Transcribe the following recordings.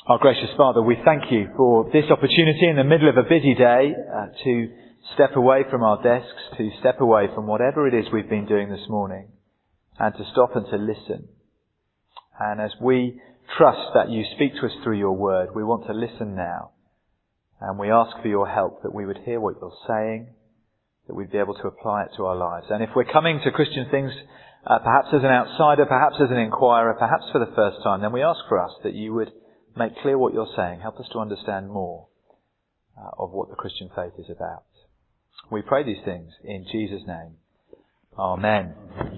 Our gracious Father, we thank you for this opportunity in the middle of a busy day to step away from our desks, to step away from whatever it is we've been doing this morning, and to stop and to listen. And as we trust that you speak to us through your word, we want to listen now. And we ask for your help, that we would hear what you're saying, that we'd be able to apply it to our lives. And if we're coming to Christian things, perhaps as an outsider, perhaps as an inquirer, perhaps for the first time, then we ask for us that you would make clear what you're saying. Help us to understand more of what the Christian faith is about. We pray these things in Jesus' name. Amen.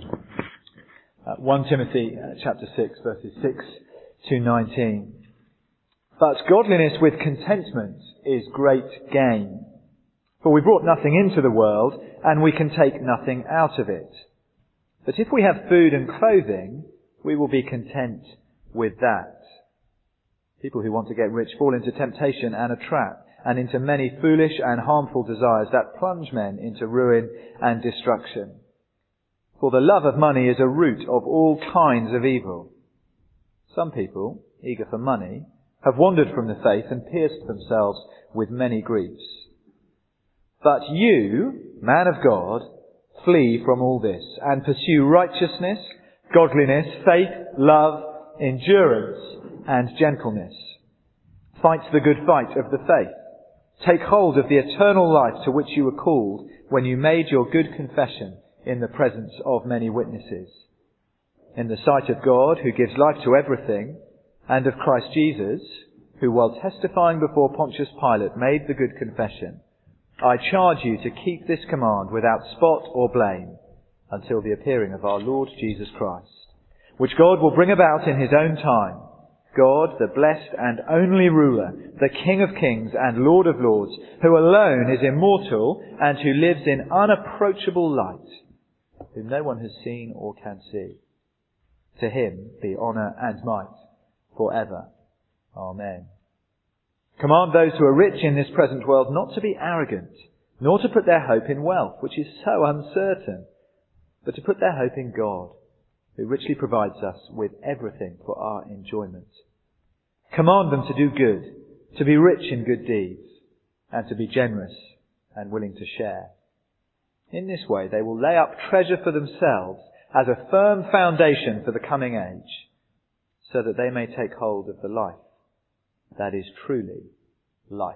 1 Timothy chapter 6, verses 6 to 19. But godliness with contentment is great gain. For we brought nothing into the world, and we can take nothing out of it. But if we have food and clothing, we will be content with that. People who want to get rich fall into temptation and a trap, and into many foolish and harmful desires that plunge men into ruin and destruction. For the love of money is a root of all kinds of evil. Some people, eager for money, have wandered from the faith and pierced themselves with many griefs. But you, man of God, flee from all this, and pursue righteousness, godliness, faith, love, endurance, and gentleness. Fight the good fight of the faith. Take hold of the eternal life to which you were called when you made your good confession in the presence of many witnesses. In the sight of God, who gives life to everything, and of Christ Jesus, who while testifying before Pontius Pilate made the good confession, I charge you to keep this command without spot or blame until the appearing of our Lord Jesus Christ, which God will bring about in his own time. God, the blessed and only ruler, the King of kings and Lord of lords, who alone is immortal and who lives in unapproachable light, whom no one has seen or can see. To him be honour and might forever. Amen. Command those who are rich in this present world not to be arrogant, nor to put their hope in wealth, which is so uncertain, but to put their hope in God, who richly provides us with everything for our enjoyment. Command them to do good, to be rich in good deeds, and to be generous and willing to share. In this way they will lay up treasure for themselves as a firm foundation for the coming age, so that they may take hold of the life that is truly life.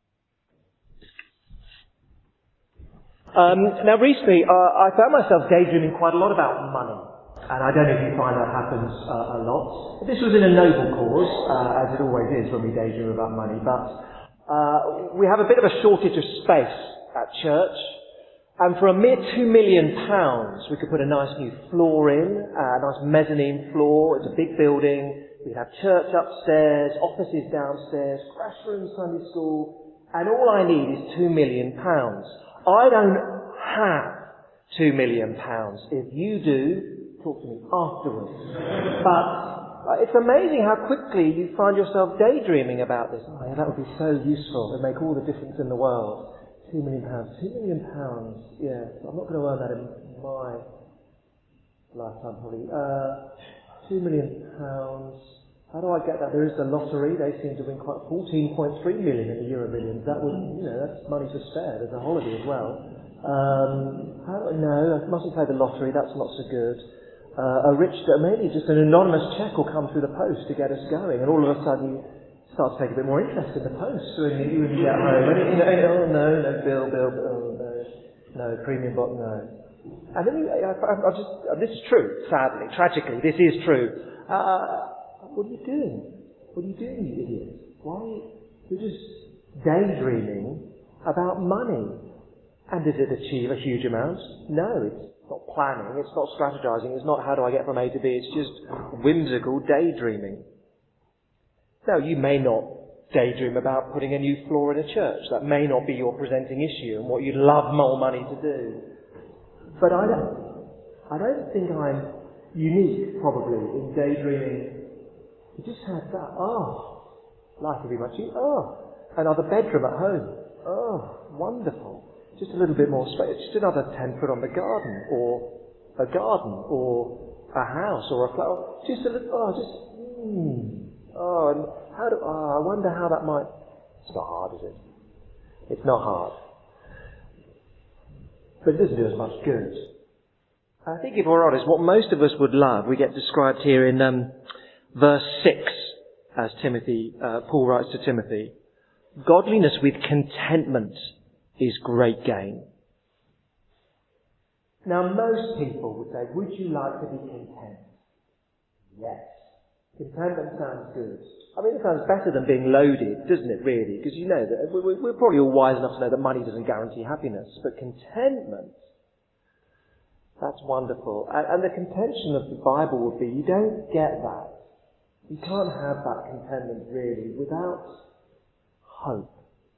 Now recently I found myself daydreaming quite a lot about money. And I don't know if you find that happens a lot. This was in a noble cause, as it always is when we daydream about money. But we have a bit of a shortage of space at church. And for a mere £2 million, we could put a nice new floor in, a nice mezzanine floor. It's a big building. We'd have church upstairs, offices downstairs, crash room, Sunday school. And all I need is £2 million. I don't have £2 million. If you do, talk to me afterwards. But it's amazing how quickly you find yourself daydreaming about this. Oh, yeah, that would be so useful. It would make all the difference in the world. £2 million. £2 million. Yes, I'm not going to earn that in my lifetime, probably. £2 million. How do I get that? There is the lottery. They seem to win quite 14.3 million in the Euromillions. That would, that's money to spare. There's a holiday as well. No, I mustn't play the lottery. That's not so good. Maybe just an anonymous cheque will come through the post to get us going, and all of a sudden you start to take a bit more interest in the post when you get home. And no, premium bot, no. And then this is true, sadly, tragically, this is true. What are you doing? What are you doing, you idiot? You're just daydreaming about money. And does it achieve a huge amount? No, it's not planning, it's not strategizing, it's not how do I get from A to B, it's just whimsical daydreaming. Now, you may not daydream about putting a new floor in a church. That may not be your presenting issue and what you'd love more money to do. But I don't think I'm unique, probably, in daydreaming. You just had that, life would be much easier. Another bedroom at home. Wonderful. Just a little bit more space, just another 10 foot on the garden, or a garden, or a house, or a flower. Just a little, and I wonder how that might... It's not hard, is it? It's not hard. But it doesn't do as much good. I think if we're honest, what most of us would love, we get described here in verse 6, as Paul writes to Timothy. Godliness with contentment is great gain. Now, most people would say, would you like to be content? Yes. Contentment sounds good. I mean, it sounds better than being loaded, doesn't it, really? Because you know that we're probably all wise enough to know that money doesn't guarantee happiness. But contentment, that's wonderful. And the contention of the Bible would be, you don't get that. You can't have that contentment, really, without hope.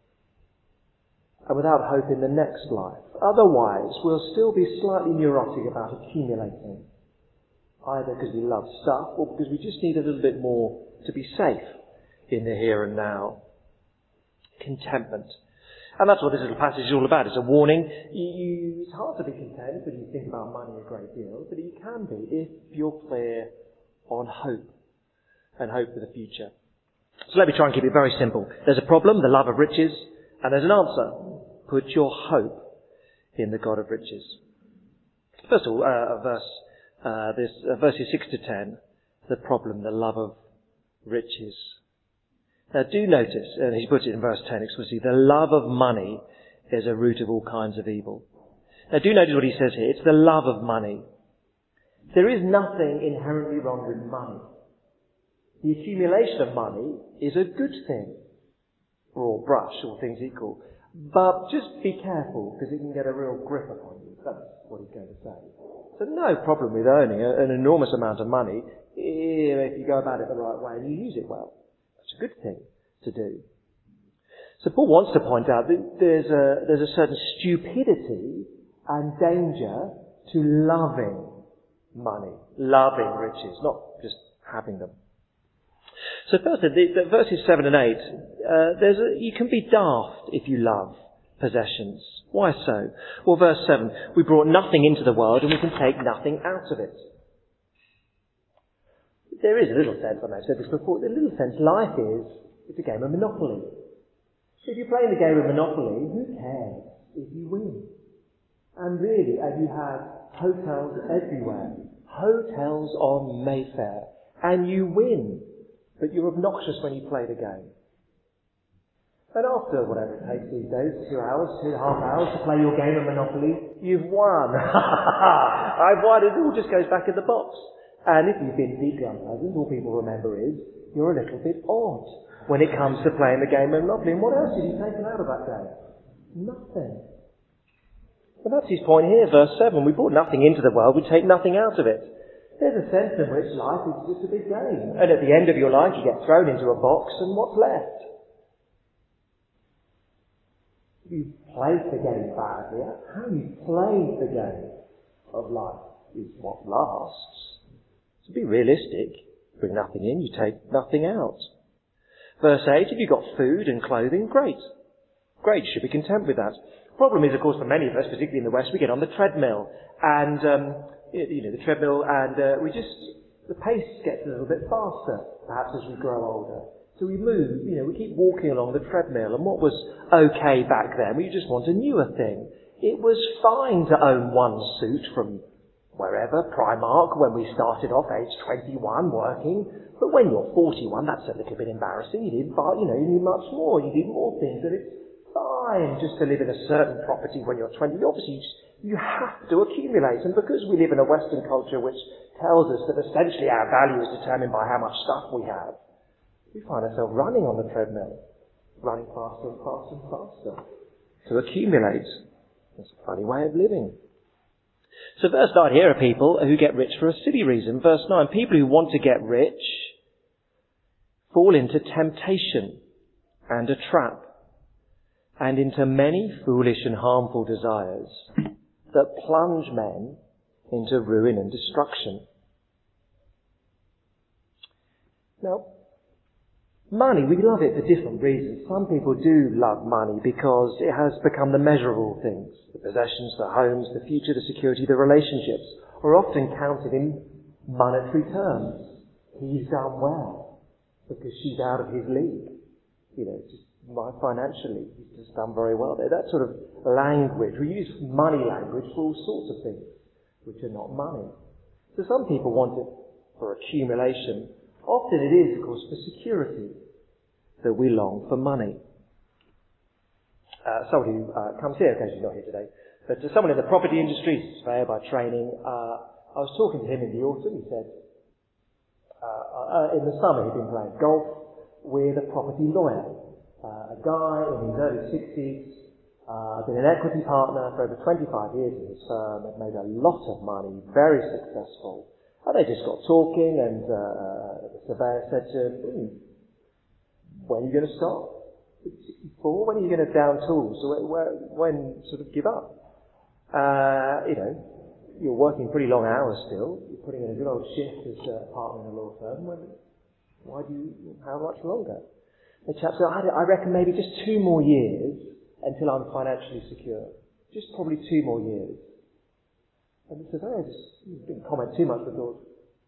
And without hope in the next life. Otherwise, we'll still be slightly neurotic about accumulating. Either because we love stuff, or because we just need a little bit more to be safe in the here and now. Contentment. And that's what this little passage is all about. It's a warning. It's hard to be content when you think about money a great deal, but you can be if you're clear on hope and hope for the future. So let me try and keep it very simple. There's a problem, the love of riches, and there's an answer. Put your hope in the God of riches. First of all, verses 6 to 10, the problem, the love of riches. Now do notice, and he puts it in verse 10 explicitly, the love of money is a root of all kinds of evil. Now do notice what he says here. It's the love of money. There is nothing inherently wrong with money. The accumulation of money is a good thing. Broad brush, all things equal. But just be careful, because it can get a real grip upon you. That's what he's going to say. So no problem with earning an enormous amount of money if you go about it the right way and you use it well. That's a good thing to do. So Paul wants to point out that there's a certain stupidity and danger to loving money, loving riches, not just having them. So first, the verses 7 and 8, you can be daft if you love possessions. Why so? Well, verse 7, we brought nothing into the world and we can take nothing out of it. There is a little sense, I may have said this before, a little sense life it's a game of Monopoly. If you're playing the game of Monopoly, who cares if you win? And really, as you have hotels everywhere, hotels on Mayfair, and you win, but you're obnoxious when you play the game. And after whatever it takes these days, 2 hours, 2.5 hours to play your game of Monopoly, you've won. I've won. It all just goes back in the box. And if you've been deeply unpleasant, all people remember is you're a little bit odd when it comes to playing the game of Monopoly. And what else did he take out of that game? Nothing. But that's his point here, verse 7. We brought nothing into the world, we take nothing out of it. There's a sense in which life is just a big game. And at the end of your life, you get thrown into a box, and what's left? You played the game badly. How you played the game of life is what lasts. So be realistic. Bring nothing in, you take nothing out. Verse 8, if you've got food and clothing, great. Great, you should be content with that. The problem is, of course, for many of us, particularly in the West, we get on the treadmill. And, the treadmill, and the pace gets a little bit faster, perhaps as we grow older. So we move, we keep walking along the treadmill, and what was okay back then, we just want a newer thing. It was fine to own one suit from wherever, Primark, when we started off age 21 working, but when you're 41, that's a little bit embarrassing. You need much more, you need more things, and it's fine just to live in a certain property when you're 20. Obviously, you have to accumulate, and because we live in a Western culture which tells us that essentially our value is determined by how much stuff we have, we find ourselves running on the treadmill, running faster and faster and faster to accumulate. That's a funny way of living. So verse 9 here are people who get rich for a silly reason. Verse 9, people who want to get rich fall into temptation and a trap and into many foolish and harmful desires that plunge men into ruin and destruction. Now, money, we love it for different reasons. Some people do love money because it has become the measure of all things. The possessions, the homes, the future, the security, the relationships are often counted in monetary terms. He's done well. because she's out of his league. Just financially, he's just done very well there. That sort of language, we use money language for all sorts of things, which are not money. So some people want it for accumulation. Often it is, of course, for security that we long for money. Somebody who comes here, occasionally not here today, but someone in the property industry, surveyor by training, I was talking to him in the autumn. He said, in the summer he'd been playing golf with a property lawyer, a guy in his early 60s, been an equity partner for over 25 years in his firm, had made a lot of money, very successful. And they just got talking, and the surveyor said to him, when are you going to stop? 64? When are you going to down tools? When sort of give up? You're working pretty long hours still. You're putting in a good old shift as a partner in a law firm. How much longer? The chap said, I reckon maybe just 2 more years until I'm financially secure. Just probably 2 more years. And the surveyor just didn't comment too much, but thought,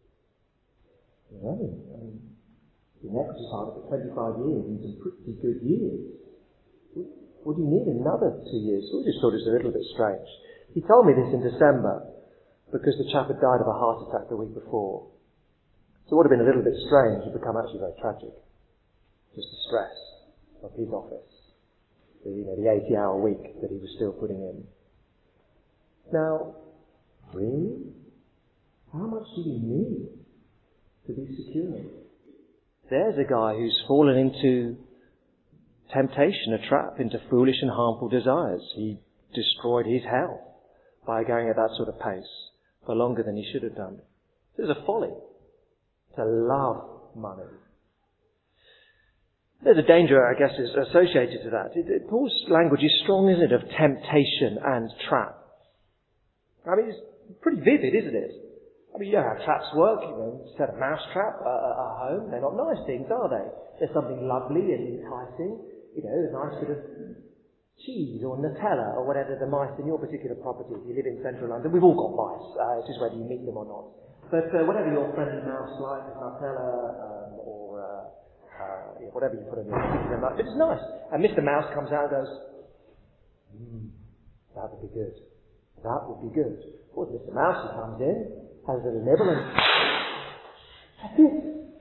an equity partner for 25 years and some pretty good years. Would you need another 2 years? So we just thought it was a little bit strange. He told me this in December because the chap had died of a heart attack the week before. So it would have been a little bit strange. It would become actually very tragic. Just the stress of his office. The 80-hour week that he was still putting in. Now, really? How much do you need to be secure? There's a guy who's fallen into temptation, a trap, into foolish and harmful desires. He destroyed his health by going at that sort of pace for longer than he should have done. There's a folly to love money. There's a danger, I guess, is associated to that. Paul's language is strong, isn't it, of temptation and trap. It's pretty vivid, isn't it? You know how traps work. Set a mouse trap at home. They're not nice things, are they? There's something lovely and enticing. A nice bit of cheese or Nutella or whatever the mice in your particular property. If you live in central London, we've all got mice. It's just whether you meet them or not. But whatever your friendly mouse likes, Nutella or whatever you put in your particular mouse, it's nice. And Mr. Mouse comes out and goes, that would be good. That would be good. Well, Mr. Mouse, he comes in, has a little nibble, and that's it.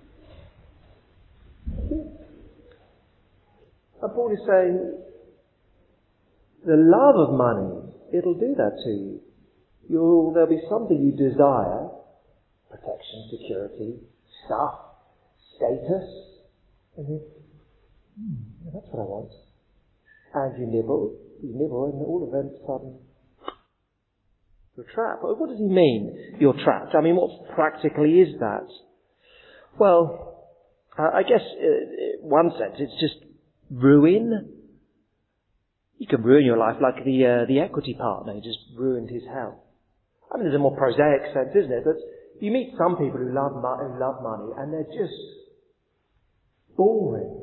And Paul is saying, the love of money, it'll do that to you. There'll be something you desire, protection, security, stuff, status, and you that's what I want. And you nibble, and all of a sudden, you're trapped. What does he mean, you're trapped? What practically is that? Well, I guess, in one sense, it's just ruin. You can ruin your life like the equity partner who just ruined his health. There's a more prosaic sense, isn't it? That you meet some people who love money, and they're just boring.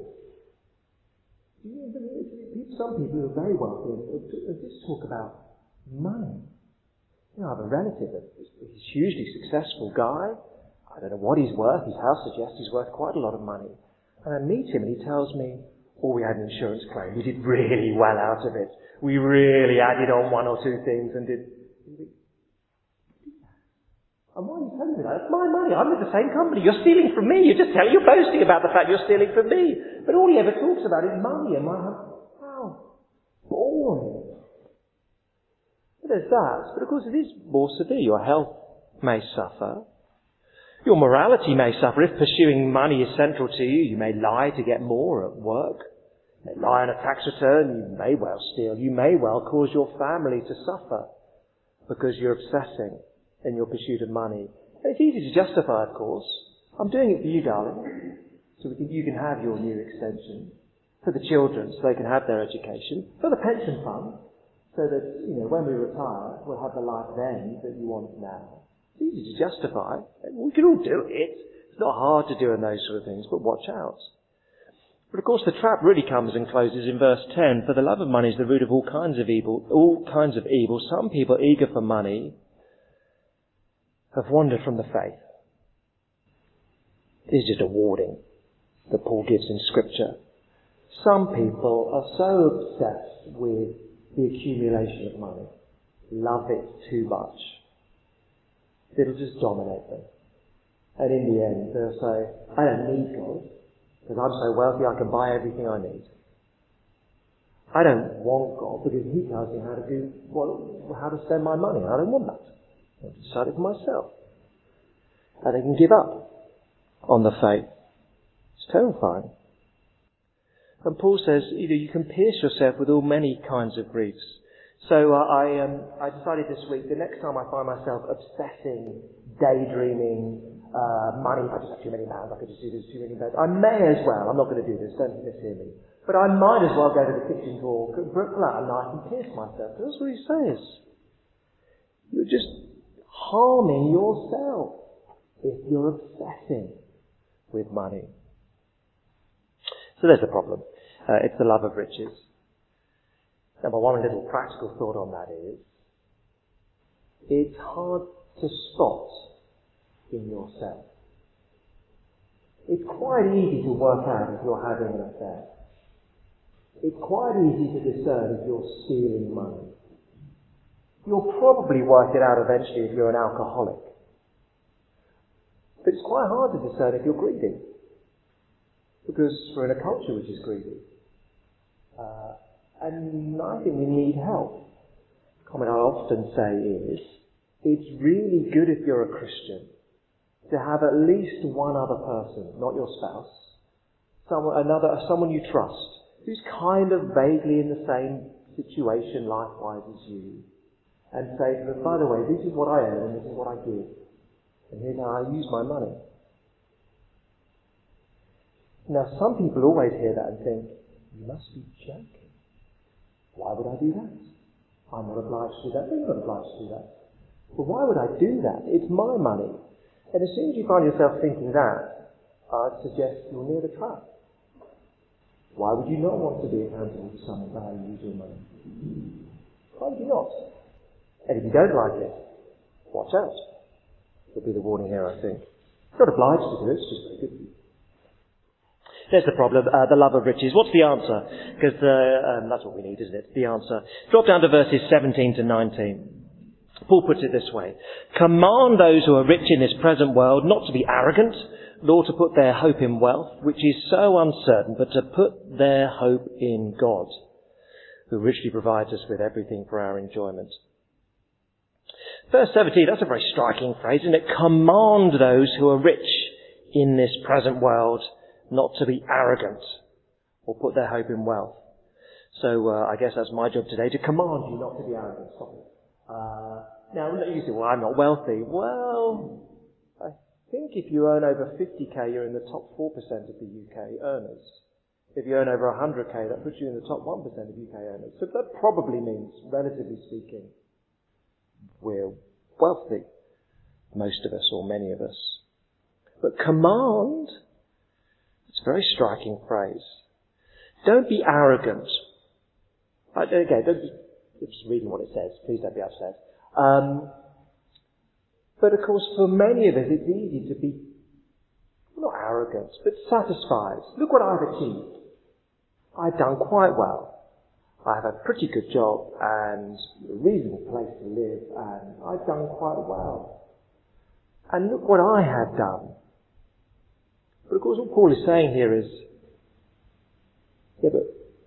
Some people who are very wealthy just talk about money. I have a relative, he's a hugely successful guy. I don't know what he's worth. His house suggests he's worth quite a lot of money. And I meet him and he tells me, we had an insurance claim. We did really well out of it. We really added on 1 or 2 things and did. And why are you telling me that? It's my money. I'm with the same company. You're stealing from me. You're boasting about the fact you're stealing from me. But all he ever talks about is money and how boring. There's that. But of course it is more severe. Your health may suffer. Your morality may suffer. If pursuing money is central to you, you may lie to get more at work. You may lie on a tax return. You may well steal. You may well cause your family to suffer because you're obsessing in your pursuit of money. And it's easy to justify, of course. I'm doing it for you, darling, so you can have your new extension. For the children, so they can have their education. For the pension fund, so that, when we retire, we'll have the life then that you want now. It's easy to justify. We can all do it. It's not hard to do in those sort of things, but watch out. But of course the trap really comes and closes in verse 10. For the love of money is the root of all kinds of evil. All kinds of evil. Some people eager for money have wandered from the faith. This is just a warning. that Paul gives in Scripture. Some people are so obsessed with the accumulation of money, love it too much, it'll just dominate them. And in the end, they'll say, I don't need God, because I'm so wealthy I can buy everything I need. I don't want God because He tells me how to spend my money. I don't want that. I want to decide it for myself. And they can give up on the faith. It's terrifying. And Paul says, you can pierce yourself with all many kinds of griefs. So I decided this week, the next time I find myself obsessing, daydreaming, money, if I just have too many pounds, I could just do this too many pounds. I may as well, I'm not going to do this, don't mishear me, but I might as well go to the kitchen drawer, pull out a knife and pierce myself. That's what he says. You're just harming yourself if you're obsessing with money. So there's the problem. It's the love of riches. Number one little practical thought on that is, it's hard to spot in yourself. It's quite easy to work out if you're having an affair. It's quite easy to discern if you're stealing money. You'll probably work it out eventually if you're an alcoholic. But it's quite hard to discern if you're greedy. Because we're in a culture which is greedy. And I think we need help. The comment I often say is, it's really good if you're a Christian to have at least one other person, not your spouse, someone you trust, who's kind of vaguely in the same situation life-wise as you, and say to them, by the way, this is what I earn and this is what I give, and here's how I use my money. Now, some people always hear that and think, you must be joking. Why would I do that? I'm not obliged to do that. You're not obliged to do that. But why would I do that? It's my money. And as soon as you find yourself thinking that, I'd suggest you're near the trap. Why would you not want to be accountable to someone for how you use your money? Why would you not? And if you don't like it, watch out. There'll be the warning here, I think. You're not obliged to do it, it's just very good for you. There's the problem, the love of riches. What's the answer? Because that's what we need, isn't it? The answer. Drop down to verses 17 to 19. Paul puts it this way. Command those who are rich in this present world not to be arrogant, nor to put their hope in wealth, which is so uncertain, but to put their hope in God, who richly provides us with everything for our enjoyment. Verse 17, that's a very striking phrase, isn't it? Command those who are rich in this present world not to be arrogant or put their hope in wealth. So I guess that's my job today, to command you not to be arrogant. Stop it. Now, you say, well, I'm not wealthy. Well, I think if you earn over 50k, you're in the top 4% of the UK earners. If you earn over 100k, that puts you in the top 1% of UK earners. So that probably means, relatively speaking, we're wealthy. Most of us, or many of us. But command, it's a very striking phrase. Don't be arrogant. Okay, just reading what it says. Please don't be upset. But of course, for many of us, it's easy to be not arrogant, but satisfied. Look what I've achieved. I've done quite well. I have a pretty good job and a reasonable place to live, and I've done quite well. And look what I have done. But of course, what Paul is saying here is, yeah, but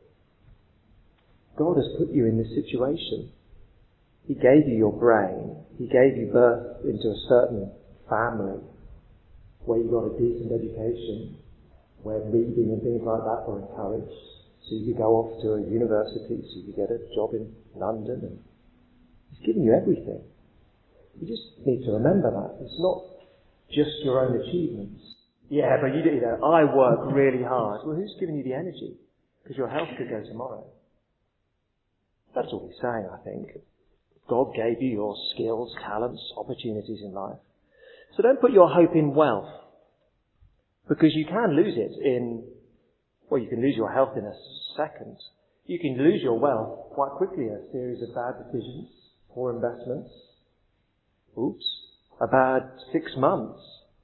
God has put you in this situation. He gave you your brain. He gave you birth into a certain family where you got a decent education, where reading and things like that were encouraged. So you could go off to a university, so you could get a job in London. And He's given you everything. You just need to remember that. It's not just your own achievements. Yeah, but you know, I work really hard. Well, who's giving you the energy? Because your health could go tomorrow. That's all he's saying, I think. God gave you your skills, talents, opportunities in life. So don't put your hope in wealth. Because you can lose it you can lose your health in a second. You can lose your wealth quite quickly in a series of bad decisions, poor investments. A bad 6 months.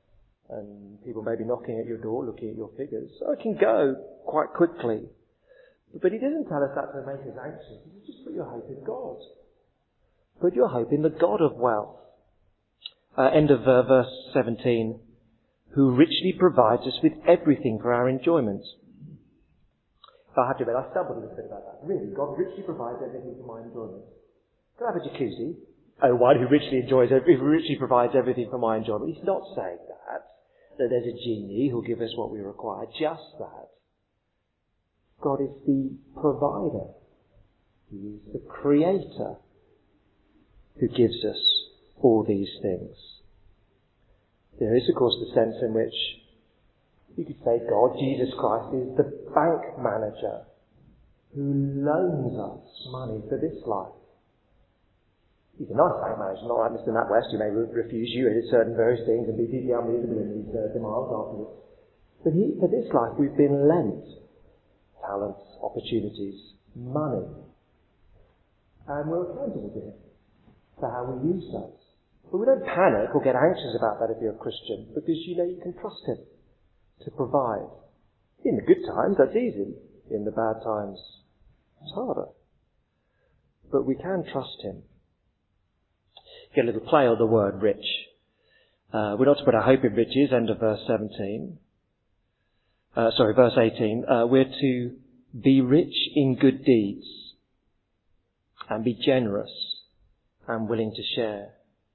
and people may be knocking at your door, looking at your figures. So it can go quite quickly. But he doesn't tell us that to make us anxious. He says, just put your hope in God. Put your hope in the God of wealth. End of verse 17. Who richly provides us with everything for our enjoyment. I have to admit, I stumbled a little bit about that. Really, God richly provides everything for my enjoyment. Can I have a jacuzzi? Oh, one who richly provides everything for my enjoyment. He's not saying that there's a genie who'll give us what we require. Just that. God is the provider. He is the creator who gives us all these things. There is, of course, the sense in which you could say God, Jesus Christ, is the bank manager who loans us money for this life. He's a nice bank manager, not like Mr. NatWest, who may refuse you at certain various things and be deeply unreasonable in his demands afterwards. But for this life, we've been lent talents, opportunities, money. And we're accountable to him for how we use those. But we don't panic or get anxious about that if you're a Christian, because you know you can trust him to provide. In the good times, that's easy. In the bad times, it's harder. But we can trust him. Get a little play on the word rich. We're not to put our hope in riches, end of verse 17. Verse 18. We're to be rich in good deeds and be generous and willing to share.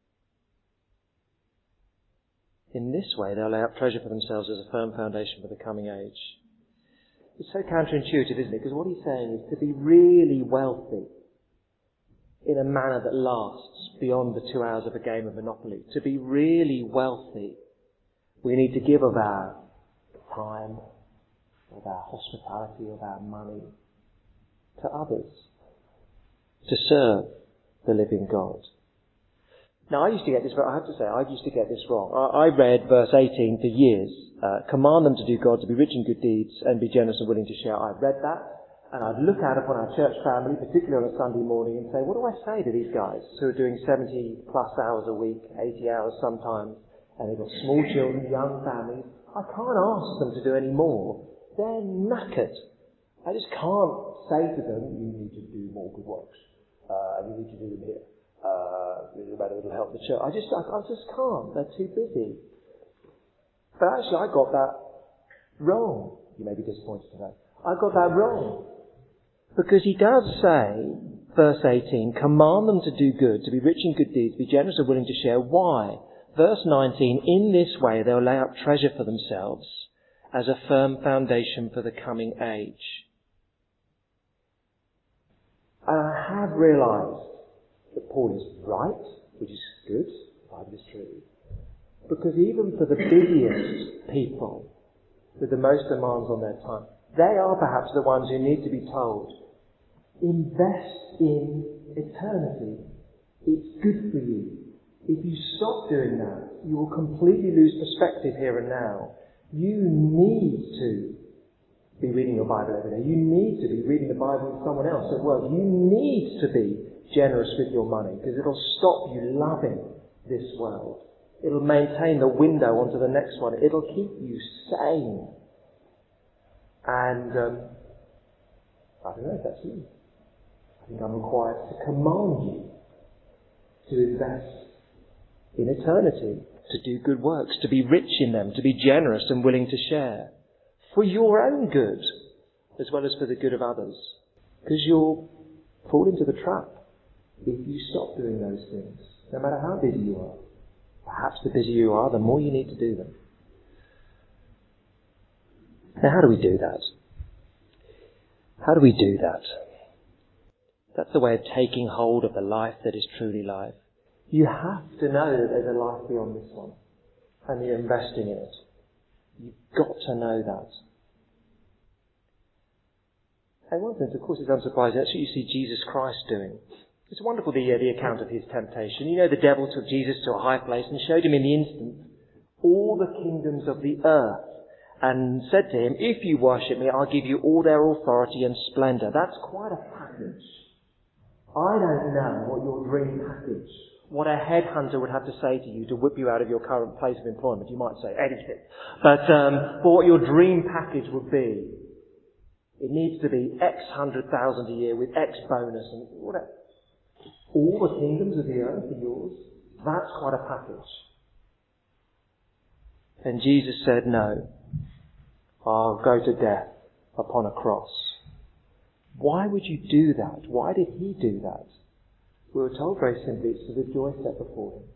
In this way, they'll lay up treasure for themselves as a firm foundation for the coming age. It's so counterintuitive, isn't it? Because what he's saying is to be really wealthy in a manner that lasts beyond the 2 hours of a game of Monopoly. To be really wealthy, we need to give of our time, of our hospitality, of our money to others, to serve the living God. Now, I used to get this wrong. I read verse 18 for years. Command them to do God, to be rich in good deeds, and be generous and willing to share. I'd read that, and I'd look out upon our church family, particularly on a Sunday morning, and say, what do I say to these guys who are doing 70 plus hours a week, 80 hours sometimes, and they've got small children, young families? I can't ask them to do any more. They're knackered. I just can't say to them, you need to do more good works, and you need to do them here. It'll help the church. I just can't. They're too busy. But actually, I got that wrong. You may be disappointed to know. I got that wrong. Because he does say, verse 18, command them to do good, to be rich in good deeds, be generous and willing to share. Why? Verse 19, in this way they'll lay up treasure for themselves as a firm foundation for the coming age. And I have realised that Paul is right, which is good, the Bible is true. Because even for the busiest people, with the most demands on their time, they are perhaps the ones who need to be told, invest in eternity. It's good for you. If you stop doing that, you will completely lose perspective here and now. You need to be reading your Bible every day. You need to be reading the Bible with someone else at work. You need to be generous with your money, because it'll stop you loving this world. It'll maintain the window onto the next one. It'll keep you sane. And I don't know if that's you. I think I'm required to command you to invest in eternity, to do good works, to be rich in them, to be generous and willing to share, for your own good as well as for the good of others. Because you'll fall into the trap if you stop doing those things, no matter how busy you are. Perhaps the busier you are, the more you need to do them. Now, how do we do that? How do we do that? That's the way of taking hold of the life that is truly life. You have to know that there's a life beyond this one, and you're investing in it. You've got to know that. And one thing, of course, is unsurprising. That's what you see Jesus Christ doing. It's wonderful, the account of his temptation. You know, the devil took Jesus to a high place and showed him in the instant all the kingdoms of the earth and said to him, if you worship me, I'll give you all their authority and splendour. That's quite a package. I don't know what your dream package what a headhunter would have to say to you to whip you out of your current place of employment. You might say anything. But what your dream package would be, it needs to be X 100,000 a year with X bonus and whatever. All the kingdoms of the earth are yours. That's quite a package. And Jesus said, no, I'll go to death upon a cross. Why would you do that? Why did he do that? We were told very simply, it's for the joy set before him.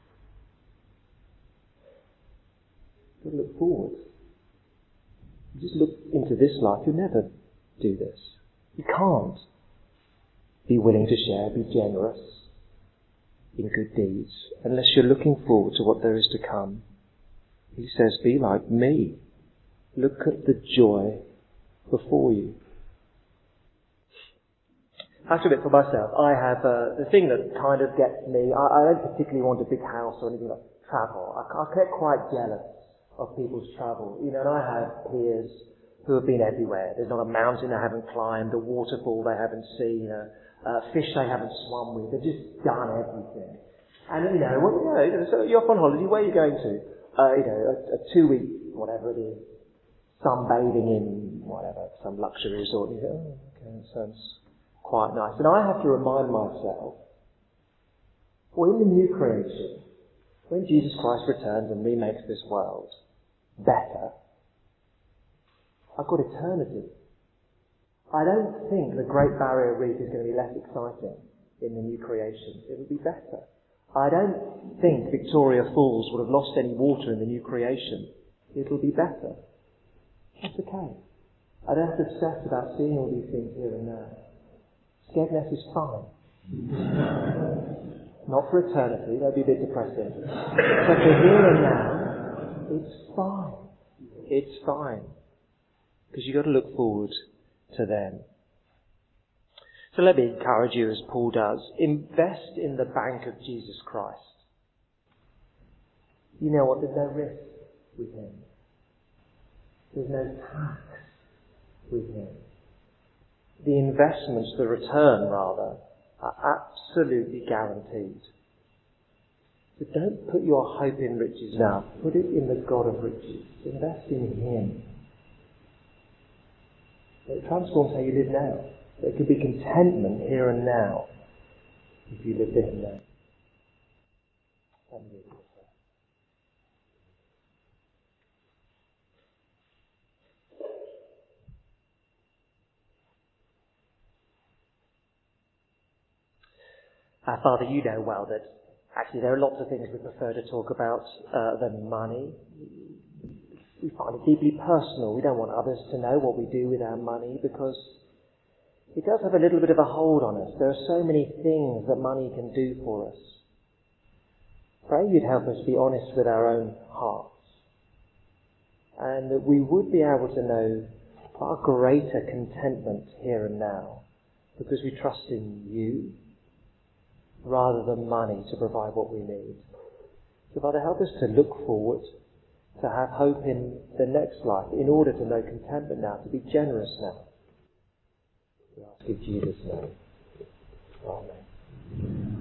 You've got to look forward. You just look into this life, you'll never do this. You can't be willing to share, be generous in good deeds, unless you're looking forward to what there is to come. He says, be like me. Look at the joy before you. I have to admit for myself, I have the thing that kind of gets me, I don't particularly want a big house or anything like travel. I get quite jealous of people's travel. You know, and I have peers who have been everywhere. There's not a mountain they haven't climbed, a waterfall they haven't seen, fish they haven't swum with. They've just done everything. And so you're off on holiday, where are you going to? A 2-week, whatever it is, sunbathing in whatever, some luxury resort. And you go, oh, okay, that sounds quite nice. And I have to remind myself, well, in the new creation, when Jesus Christ returns and remakes this world better, I've got eternity. I don't think the Great Barrier Reef is going to be less exciting in the new creation. It will be better. I don't think Victoria Falls would have lost any water in the new creation. It will be better. That's okay. I don't have to obsess about seeing all these things here and now. Skegness is fine. Not for eternity, that'd be a bit depressing. But for here and now, it's fine. It's fine. Because you've got to look forward to them. So let me encourage you, as Paul does, invest in the bank of Jesus Christ. You know what? There's no risk with him. There's no tax with him. The investments, the return rather, are absolutely guaranteed. So don't put your hope in riches now. Put it in the God of riches. Invest in him. It transforms how you live now. There could be contentment here and now if you live for him now. Father, you know well that actually there are lots of things we prefer to talk about than money. We find it deeply personal. We don't want others to know what we do with our money because it does have a little bit of a hold on us. There are so many things that money can do for us. Pray you'd help us be honest with our own hearts and that we would be able to know far greater contentment here and now because we trust in you rather than money to provide what we need. So Father, help us to look forward, to have hope in the next life, in order to know contentment now, to be generous now. We ask in Jesus' name. Amen.